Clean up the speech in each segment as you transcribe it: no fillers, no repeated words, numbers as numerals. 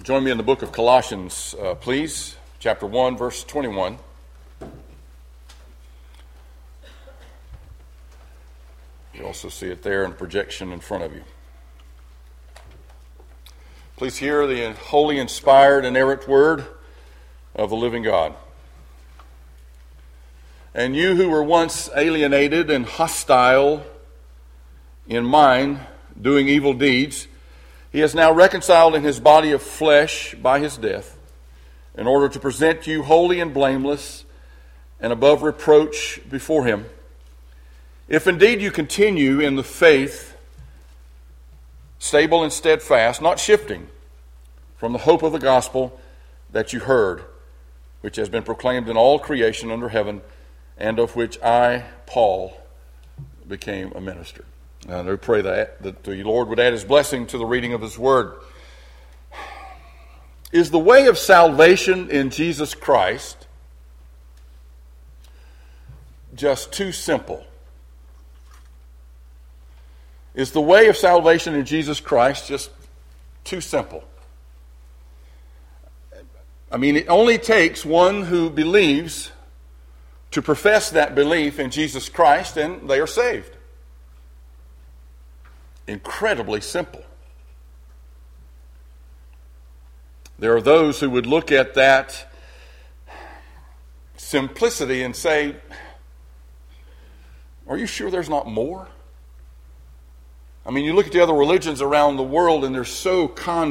Join me in the book of Colossians, please. Chapter 1, verse 21. You also see it there in the projection in front of you. Please hear the holy, inspired, inerrant word of the living God. And you who were once alienated and hostile in mind, doing evil deeds, he is now reconciled in his body of flesh by his death, in order to present you holy and blameless and above reproach before him. If indeed you continue in the faith, stable and steadfast, not shifting from the hope of the gospel that you heard, which has been proclaimed in all creation under heaven, and of which I, Paul, became a minister. And we pray that the Lord would add his blessing to the reading of his word. Is the way of salvation in Jesus Christ just too simple? Is the way of salvation in Jesus Christ just too simple? I mean, it only takes one who believes to profess that belief in Jesus Christ, and they are saved. Incredibly simple. There are those who would look at that simplicity and say, are you sure there's not more? I mean, you look at the other religions around the world and they're so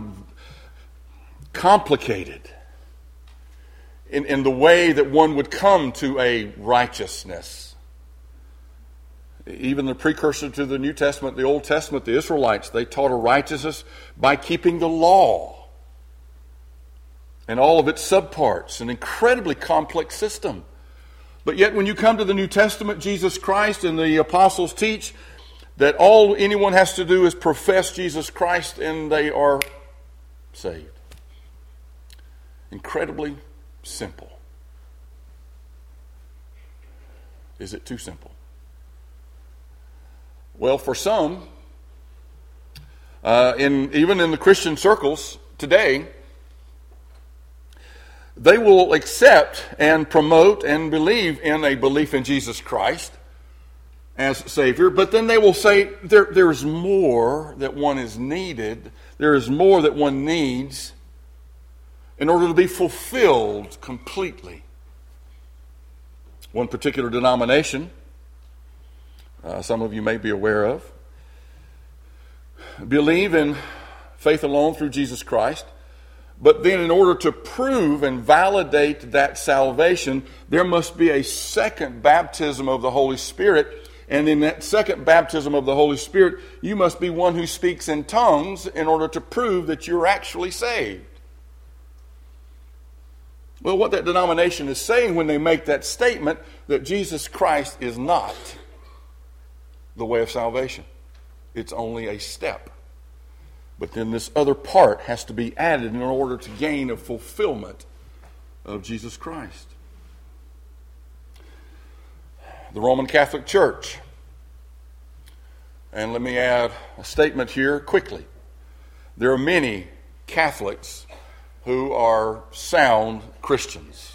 complicated in the way that one would come to a righteousness. Even the precursor to the New Testament, the Old Testament, the Israelites, they taught a righteousness by keeping the law and all of its subparts, an incredibly complex system. But yet when you come to the New Testament, Jesus Christ and the apostles teach that all anyone has to do is profess Jesus Christ and they are saved. Incredibly simple. Is it too simple? Well, for some, even in the Christian circles today, they will accept and promote and believe in a belief in Jesus Christ as Savior, but then they will say there's more that one is needed, there is more that one needs in order to be fulfilled completely. One particular denomination, some of you may be aware of, believe in faith alone through Jesus Christ, but then in order to prove and validate that salvation, there must be a second baptism of the Holy Spirit, and in that second baptism of the Holy Spirit, you must be one who speaks in tongues in order to prove that you're actually saved. Well, what that denomination is saying when they make that statement, that Jesus Christ is not the way of salvation. It's only a step. But then this other part has to be added in order to gain a fulfillment of Jesus Christ. The Roman Catholic Church. And let me add a statement here quickly. There are many Catholics who are sound Christians.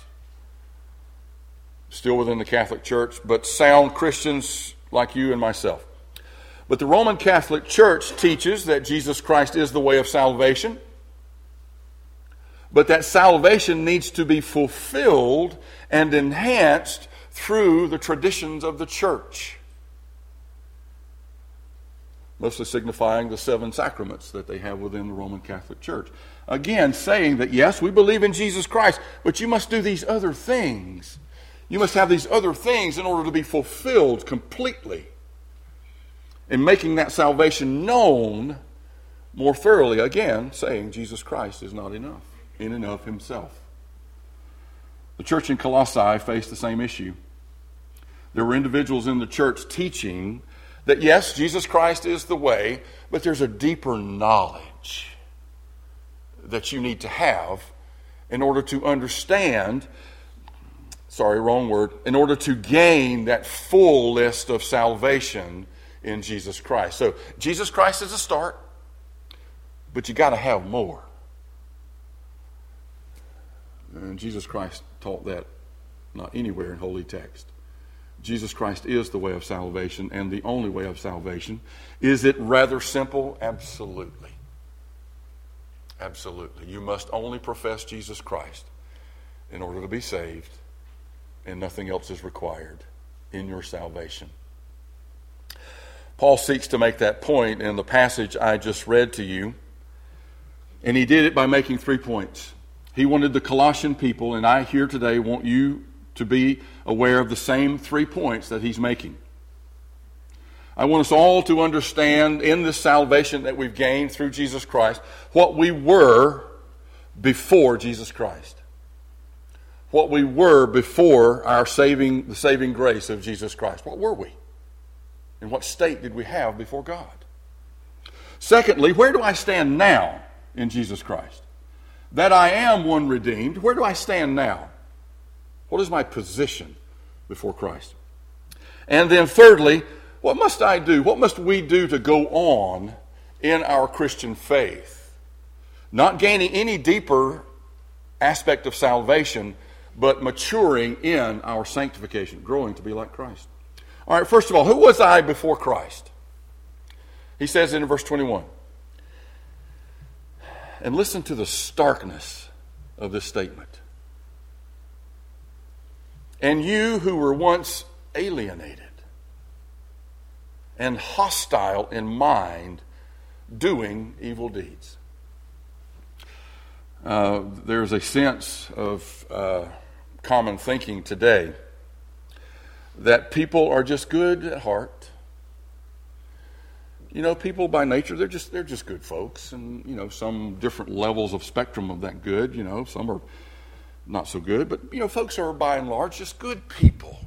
Still within the Catholic Church, but sound Christians like you and myself. But the Roman Catholic Church teaches that Jesus Christ is the way of salvation, but that salvation needs to be fulfilled and enhanced through the traditions of the church, mostly signifying the 7 sacraments that they have within the Roman Catholic Church. Again, saying that yes, we believe in Jesus Christ, but you must do these other things. You must have these other things in order to be fulfilled completely. And making that salvation known more thoroughly. Again, saying Jesus Christ is not enough, in and of himself. The church in Colossae faced the same issue. There were individuals in the church teaching that yes, Jesus Christ is the way, but there's a deeper knowledge that you need to have in order to understand, in order to gain that full list of salvation in Jesus Christ. So Jesus Christ is a start, but you got to have more. And Jesus Christ taught that not anywhere in Holy Text. Jesus Christ is the way of salvation and the only way of salvation. Is it rather simple? Absolutely. Absolutely. You must only profess Jesus Christ in order to be saved, and nothing else is required in your salvation. Paul seeks to make that point in the passage I just read to you, and he did it by making 3 points. He wanted the Colossian people, and I here today want you to be aware of the same 3 points that he's making. I want us all to understand in this salvation that we've gained through Jesus Christ what we were before Jesus Christ. What we were before the saving grace of Jesus Christ. What were we? In what state did we have before God? Secondly, where do I stand now in Jesus Christ? That I am one redeemed. Where do I stand now? What is my position before Christ? And then thirdly, what must I do? What must we do to go on in our Christian faith? Not gaining any deeper aspect of salvation, but maturing in our sanctification, growing to be like Christ. All right, first of all, who was I before Christ? He says in verse 21. And listen to the starkness of this statement. And you who were once alienated and hostile in mind, doing evil deeds. There's a sense of common thinking today that people are just good at heart. You know, people by nature, they're just good folks, and you know, some different levels of spectrum of that good. You know, some are not so good, but you know, folks are by and large just good people.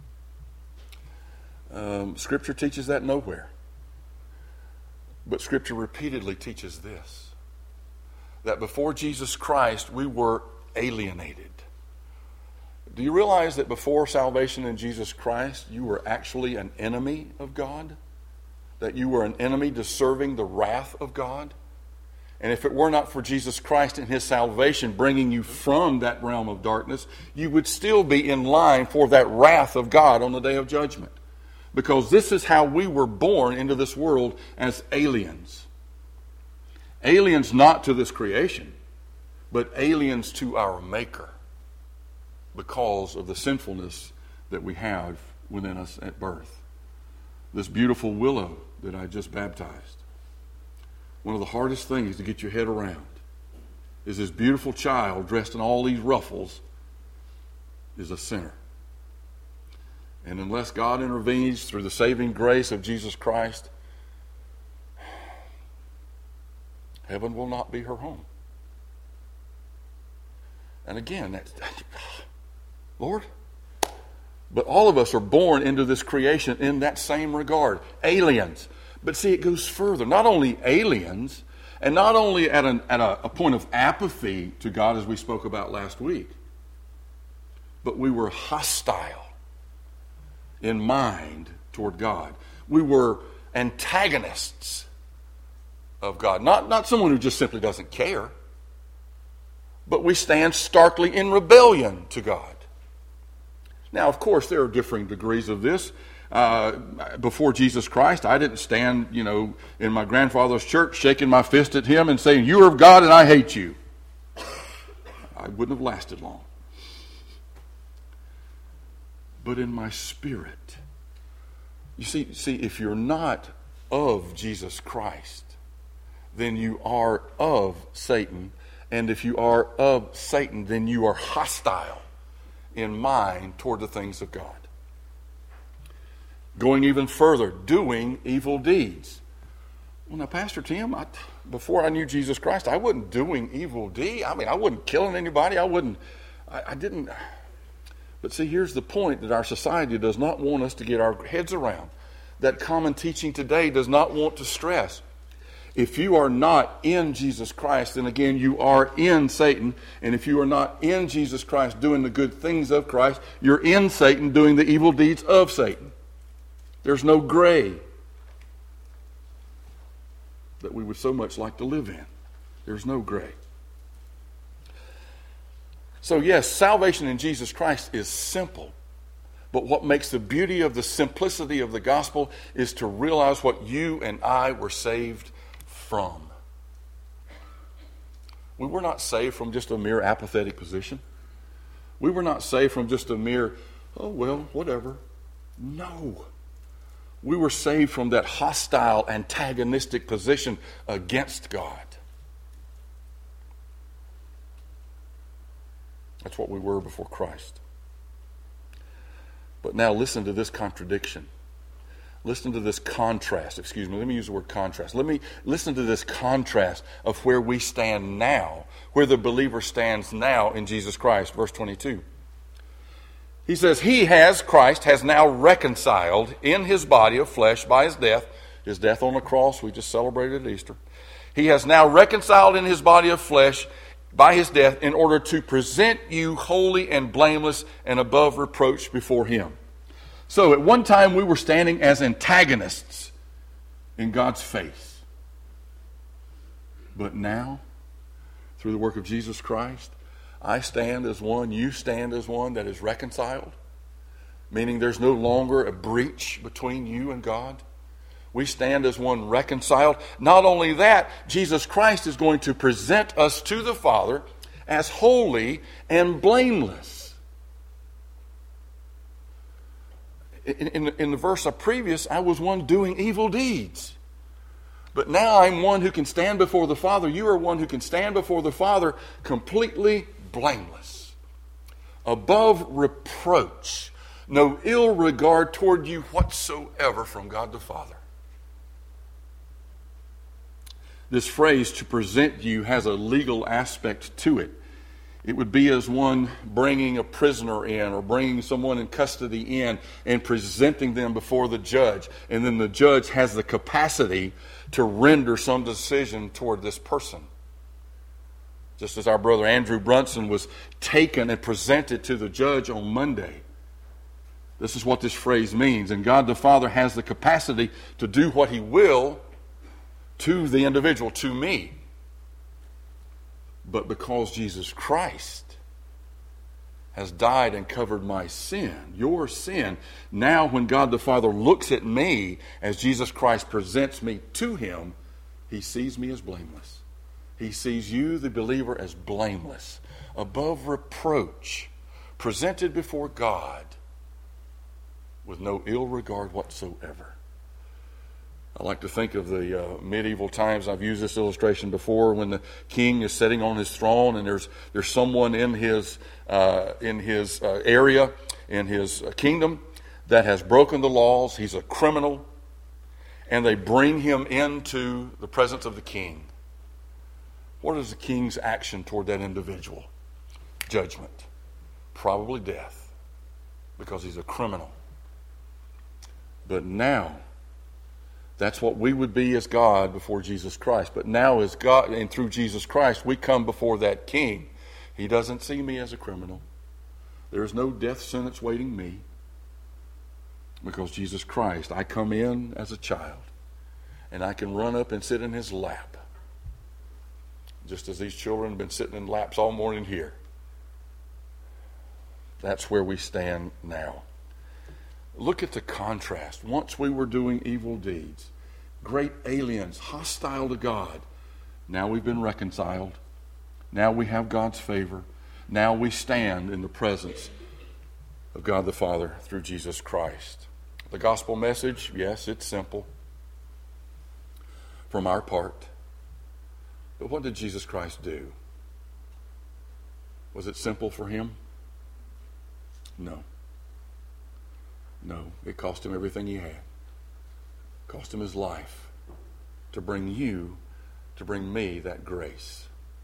Scripture teaches that nowhere, but Scripture repeatedly teaches this: that before Jesus Christ, we were alienated. Do you realize that before salvation in Jesus Christ, you were actually an enemy of God? That you were an enemy deserving the wrath of God? And if it were not for Jesus Christ and His salvation bringing you from that realm of darkness, you would still be in line for that wrath of God on the day of judgment. Because this is how we were born into this world, as aliens. Aliens not to this creation, but aliens to our Maker, because of the sinfulness that we have within us at birth. This beautiful willow that I just baptized, one of the hardest things to get your head around is this beautiful child dressed in all these ruffles is a sinner. And unless God intervenes through the saving grace of Jesus Christ, heaven will not be her home. And again, Lord, but all of us are born into this creation in that same regard. Aliens. But see, it goes further. Not only aliens, and not only at a point of apathy to God, as we spoke about last week, but we were hostile in mind toward God. We were antagonists of God. Not someone who just simply doesn't care, but we stand starkly in rebellion to God. Now, of course, there are differing degrees of this. Before Jesus Christ, I didn't stand, in my grandfather's church shaking my fist at him and saying, "You are of God and I hate you." I wouldn't have lasted long. But in my spirit, you see, if you're not of Jesus Christ, then you are of Satan. And if you are of Satan, then you are hostile in mind toward the things of God. Going even further, doing evil deeds. Well, now, Pastor Tim, before I knew Jesus Christ, I wasn't doing evil deeds. I wasn't killing anybody. I didn't. But see, here's the point that our society does not want us to get our heads around. That common teaching today does not want to stress. If you are not in Jesus Christ, then again, you are in Satan. And if you are not in Jesus Christ doing the good things of Christ, you're in Satan doing the evil deeds of Satan. There's no gray that we would so much like to live in. There's no gray. So yes, salvation in Jesus Christ is simple. But what makes the beauty of the simplicity of the gospel is to realize what you and I were saved from. We were not saved from just a mere apathetic position. We were not saved from just a mere, oh, well, whatever. No. We were saved from that hostile, antagonistic position against God. That's what we were before Christ. But now listen to this contradiction. Listen to this contrast. Excuse me, let me use the word contrast. Let me listen to this contrast of where we stand now, where the believer stands now in Jesus Christ. Verse 22. He says, Christ has now reconciled in his body of flesh by his death on the cross we just celebrated at Easter. He has now reconciled in his body of flesh by his death in order to present you holy and blameless and above reproach before him. So at one time we were standing as antagonists in God's face. But now, through the work of Jesus Christ, I stand as one, you stand as one that is reconciled, meaning there's no longer a breach between you and God. We stand as one reconciled. Not only that, Jesus Christ is going to present us to the Father as holy and blameless. In the verse previous, I was one doing evil deeds. But now I'm one who can stand before the Father. You are one who can stand before the Father completely blameless, above reproach, no ill regard toward you whatsoever from God the Father. This phrase, to present you, has a legal aspect to it. It would be as one bringing a prisoner in or bringing someone in custody in and presenting them before the judge. And then the judge has the capacity to render some decision toward this person. Just as our brother Andrew Brunson was taken and presented to the judge on Monday. This is what this phrase means. And God the Father has the capacity to do what he will to the individual, to me. But because Jesus Christ has died and covered my sin, your sin, now when God the Father looks at me as Jesus Christ presents me to him, he sees me as blameless. He sees you, the believer, as blameless, above reproach, presented before God with no ill regard whatsoever. I like to think of the medieval times. I've used this illustration before, when the king is sitting on his throne and there's someone in his area, in his kingdom, that has broken the laws. He's a criminal, and they bring him into the presence of the king. What is the king's action toward that individual? Judgment, probably death, because he's a criminal. But now, that's what we would be as God before Jesus Christ. But now as God, and through Jesus Christ, we come before that king. He doesn't see me as a criminal. There is no death sentence waiting me. Because Jesus Christ, I come in as a child. And I can run up and sit in his lap. Just as these children have been sitting in laps all morning here. That's where we stand now. Look at the contrast. Once we were doing evil deeds, great aliens, hostile to God. Now we've been reconciled. Now we have God's favor. Now we stand in the presence of God the Father through Jesus Christ. The gospel message, yes, it's simple from our part. But what did Jesus Christ do? Was it simple for him? No. No, it cost him everything he had. It cost him his life to bring me that grace.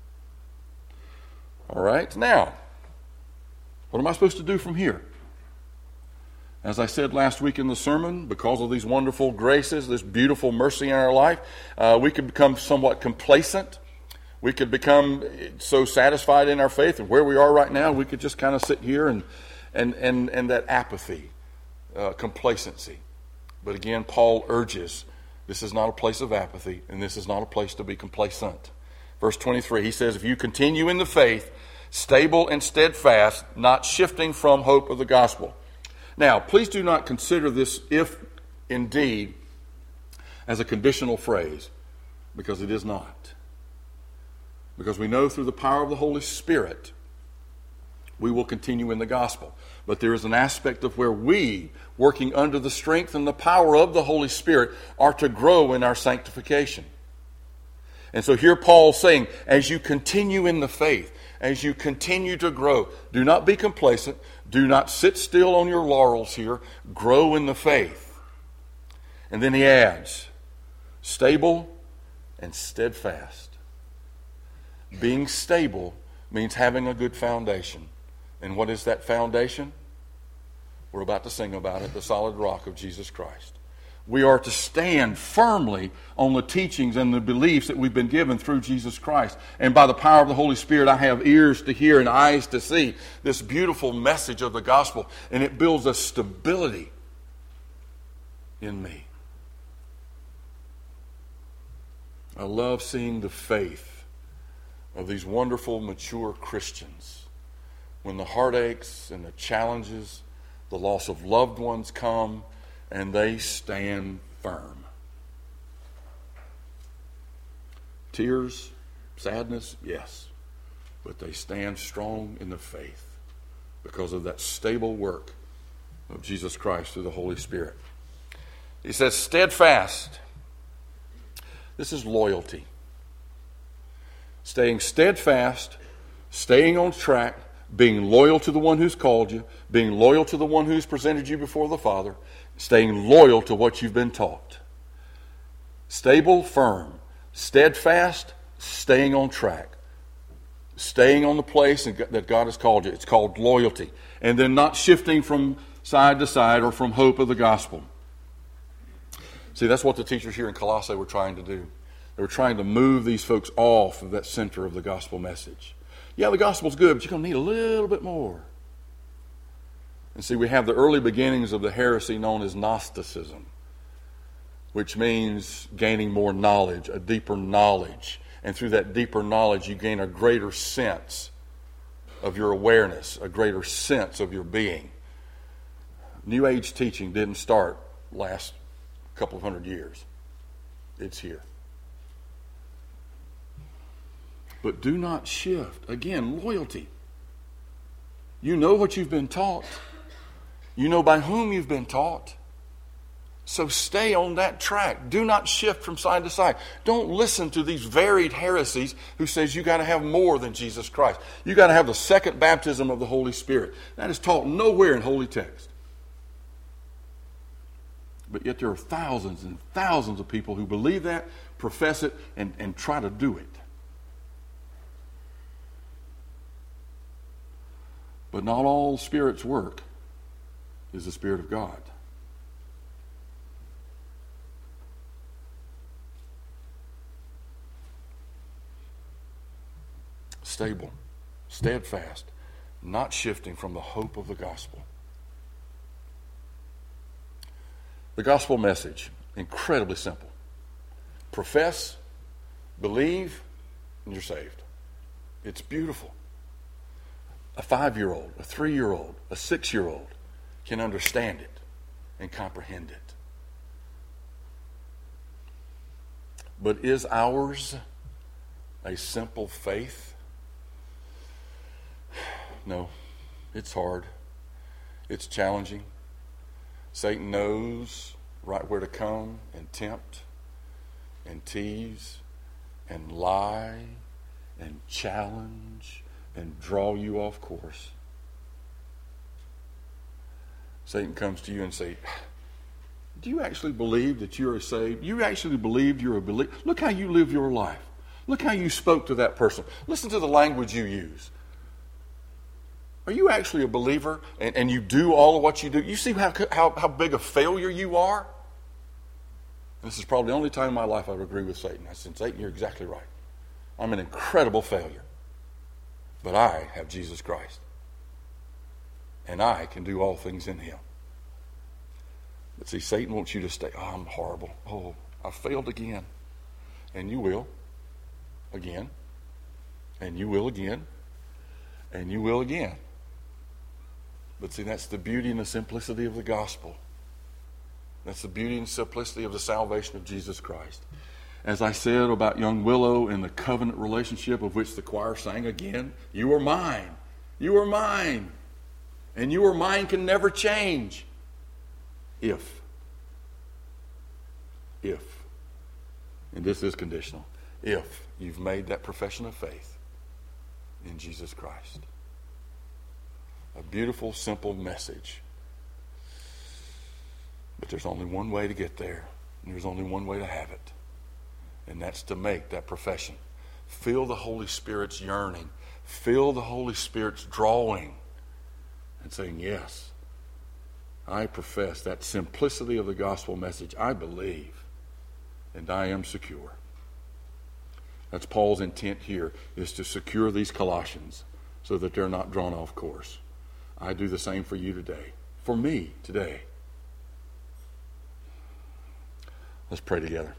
All right, now, what am I supposed to do from here? As I said last week in the sermon, because of these wonderful graces, this beautiful mercy in our life, we could become somewhat complacent. We could become so satisfied in our faith, and where we are right now, we could just kind of sit here and that apathy. Complacency. But again, Paul urges, this is not a place of apathy, and this is not a place to be complacent. Verse 23, he says, if you continue in the faith, Stable and steadfast, not shifting from hope of the gospel. Now, please do not consider this "if indeed" as a conditional phrase, because it is not. Because we know through the power of the Holy Spirit, we will continue in the gospel. But there is an aspect of where we, working under the strength and the power of the Holy Spirit, are to grow in our sanctification. And so here Paul's saying, as you continue in the faith, as you continue to grow, do not be complacent. Do not sit still on your laurels here. Grow in the faith. And then he adds, stable and steadfast. Being stable means having a good foundation. And what is that foundation? We're about to sing about it, the solid rock of Jesus Christ. We are to stand firmly on the teachings and the beliefs that we've been given through Jesus Christ. And by the power of the Holy Spirit, I have ears to hear and eyes to see this beautiful message of the gospel. And it builds a stability in me. I love seeing the faith of these wonderful, mature Christians. When the heartaches and the challenges, the loss of loved ones come, and they stand firm. Tears, sadness, yes. But they stand strong in the faith because of that stable work of Jesus Christ through the Holy Spirit. He says, steadfast. This is loyalty. Staying steadfast, staying on track, being loyal to the one who's called you, being loyal to the one who's presented you before the Father, staying loyal to what you've been taught. Stable, firm, steadfast, staying on track, staying on the place that God has called you. It's called loyalty. And then not shifting from side to side or from hope of the gospel. See, that's what the teachers here in Colossae were trying to do. They were trying to move these folks off of that center of the gospel message. Yeah, the gospel's good, but you're going to need a little bit more. And see, we have the early beginnings of the heresy known as Gnosticism, which means gaining more knowledge, a deeper knowledge. And through that deeper knowledge, you gain a greater sense of your awareness, a greater sense of your being. New Age teaching didn't start last couple of 100 years. It's here. But do not shift. Again, loyalty. You know what you've been taught. You know by whom you've been taught. So stay on that track. Do not shift from side to side. Don't listen to these varied heresies who says you got to have more than Jesus Christ. You got to have the second baptism of the Holy Spirit. That is taught nowhere in Holy Text. But yet there are thousands and thousands of people who believe that, profess it, and try to do it. But not all Spirit's work is the Spirit of God. Stable, steadfast, not shifting from the hope of the gospel. The gospel message, incredibly simple. Profess, believe, and you're saved. It's beautiful. A 5-year-old, a 3-year-old, a 6-year-old can understand it and comprehend it. But is ours a simple faith? No, it's hard. It's challenging. Satan knows right where to come and tempt and tease and lie and challenge and draw you off course. Satan comes to you and say, do you actually believe that you're saved? You actually believe you're a believer? Look how you live your life. Look how you spoke to that person. Listen to the language you use. Are you actually a believer and you do all of what you do? You see how big a failure you are? And this is probably the only time in my life I would agree with Satan. I said, Satan, you're exactly right. I'm an incredible failure. But I have Jesus Christ. And I can do all things in him. But see, Satan wants you to stay, I'm horrible. Oh, I failed again. And you will. Again. And you will again. And you will again. But see, that's the beauty and the simplicity of the gospel. That's the beauty and simplicity of the salvation of Jesus Christ. As I said about young Willow and the covenant relationship of which the choir sang again, you are mine. You are mine. And you are mine can never change. If, and this is conditional, if you've made that profession of faith in Jesus Christ. A beautiful, simple message. But there's only one way to get there. And there's only one way to have it. And that's to make that profession. Feel the Holy Spirit's yearning. Feel the Holy Spirit's drawing. And saying, yes, I profess that simplicity of the gospel message. I believe. And I am secure. That's Paul's intent here, is to secure these Colossians so that they're not drawn off course. I do the same for you today. For me today. Let's pray together.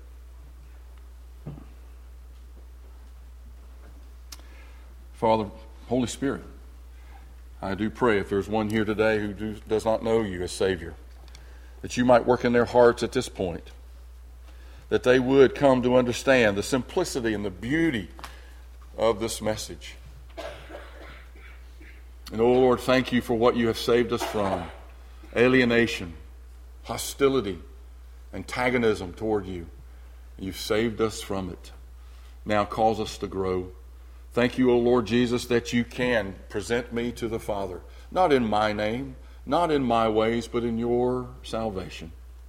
Father, Holy Spirit, I do pray if there's one here today who does not know you as Savior, that you might work in their hearts at this point, that they would come to understand the simplicity and the beauty of this message. And, oh Lord, thank you for what you have saved us from. Alienation, hostility, antagonism toward you. You've saved us from it. Now cause us to grow. Thank you, O Lord Jesus, that you can present me to the Father. Not in my name, not in my ways, but in your salvation.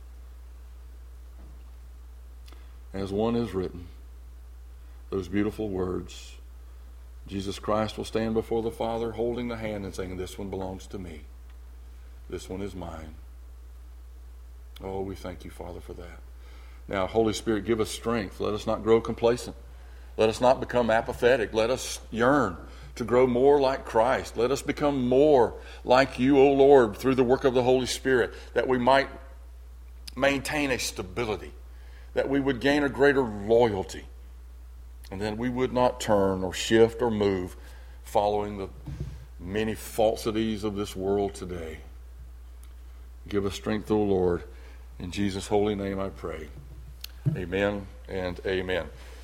As one is written, those beautiful words, Jesus Christ will stand before the Father holding the hand and saying, this one belongs to me. This one is mine. Oh, we thank you, Father, for that. Now, Holy Spirit, give us strength. Let us not grow complacent. Let us not become apathetic. Let us yearn to grow more like Christ. Let us become more like you, O Lord, through the work of the Holy Spirit, that we might maintain a stability, that we would gain a greater loyalty, and that we would not turn or shift or move following the many falsities of this world today. Give us strength, O Lord. In Jesus' holy name I pray. Amen and amen.